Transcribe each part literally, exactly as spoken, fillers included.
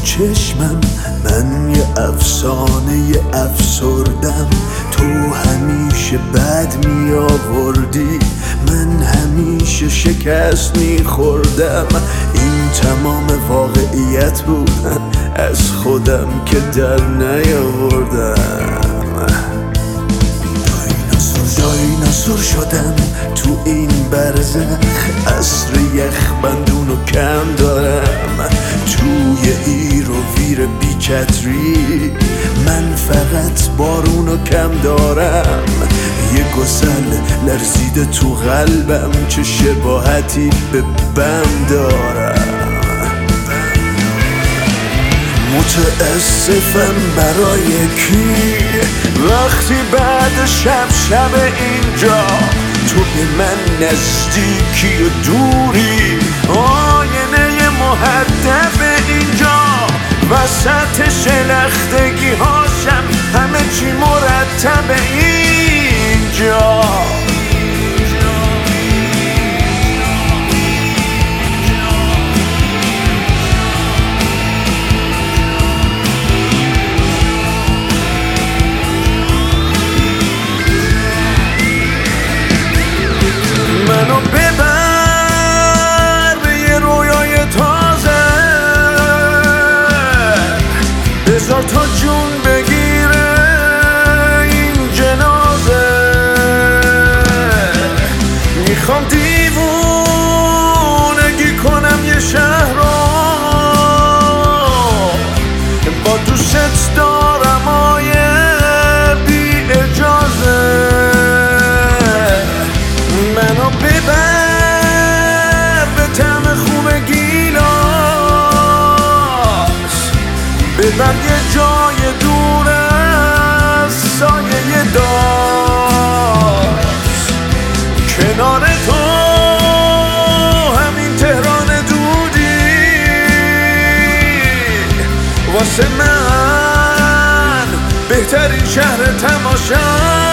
چشمم من یه افسانه یه افسردم. تو همیشه بد می آوردی، من همیشه شکست می خوردم. این تمام واقعیت بود، از خودم که در نیاوردم. دایناسور شدم تو این برزخ، عصر یخ بندونو کم دارم. توی هیر و ویر بیچتری من فقط بارونو کم دارم. یه گسل لرزیده تو قلبم، چه شباهتی به بم دارم. متاسفم برای کی وقتی بعد شب شب اینجا تو به من نزدیکی و دوری. آینه محدب اینجا وسط شلختگی هاشم، همه چی مرتب اینجا. منو ببر به یه رویای تازه، بذار تا جون بگیره این جنازه. میخوام دیوونگی کنم یه شهر رو، با دوست دارم آیه بی اجازه. منو ببر به طعم خوب گیلاس، ببر یه جای دور از سایه داست. کنار تو همین تهران دودی واسه من بهترین شهر تماشا.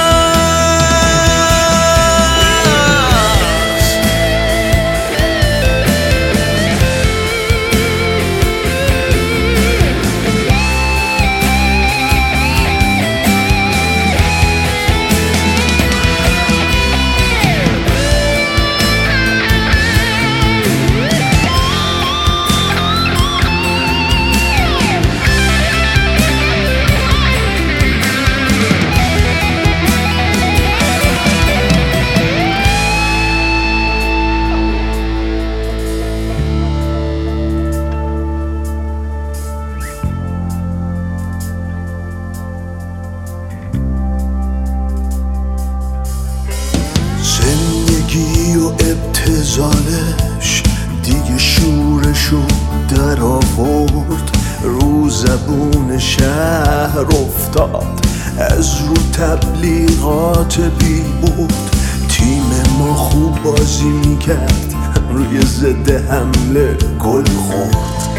زندگی و ابتذالش دیگه شورشو در آورد، رو زبون شهر افتاد، از رو تبلیغات بی بود. تیم ما خوب بازی میکرد، روی ضد حمله گل خورد.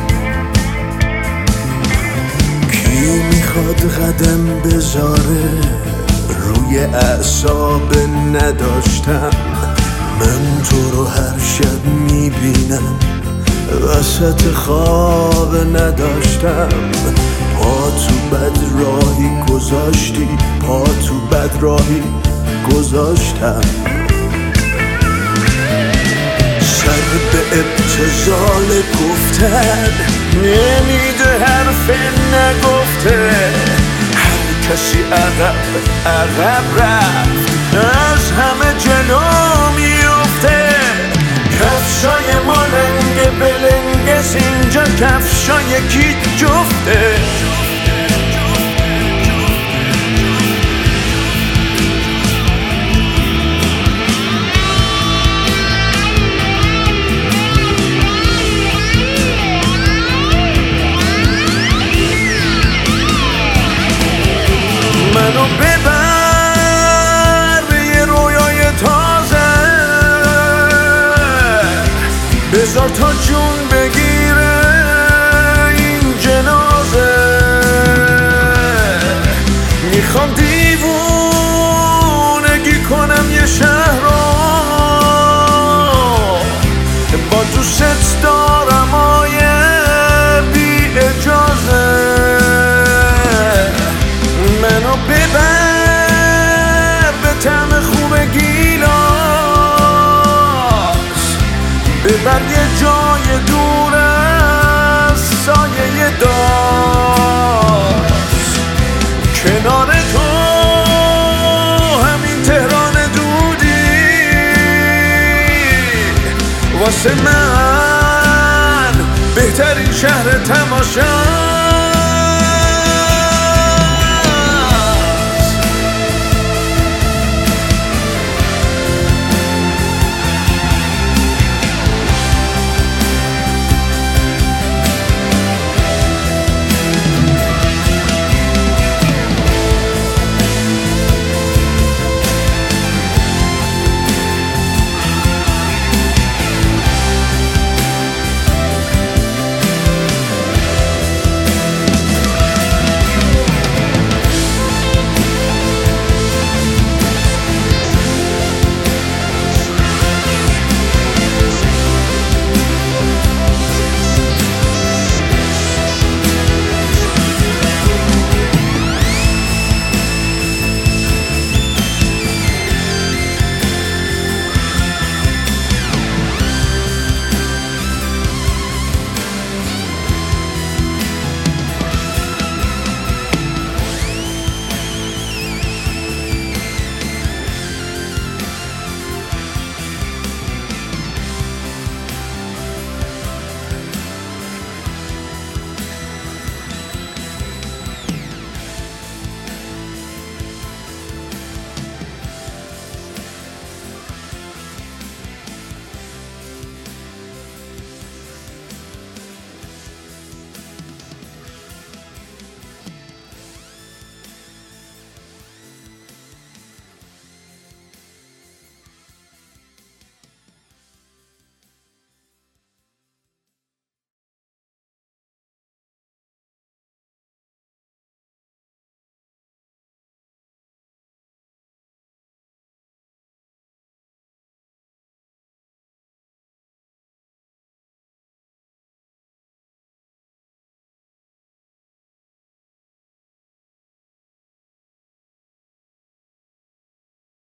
کی میخواد قدم بذاره روی اعصاب نداشتم. من تو رو هر شب میبینم، وسط خواب نداشتم. پا تو بد راهی گذاشتی، پا تو بد راهی گذاشتم. سر به ابتذال گفتن نمیده، حرف نگفته. کسی عقب عقب رفت، از همه جلو میفته. کفشای ما لنگ بلنگس، اینجا کفشای کی جفته. منو ببر به یه رویای تازه، بذار تا جون بگیره این جنازه. میخوام دیوونگی کنم یه شهر رو، با دوست دارم آیه بی منو ببر به طعم خوب گیلاس، ببر یه جای دور از سایه داس. کنار تو همین تهران دودی واسه من بهترین شهر تماشا.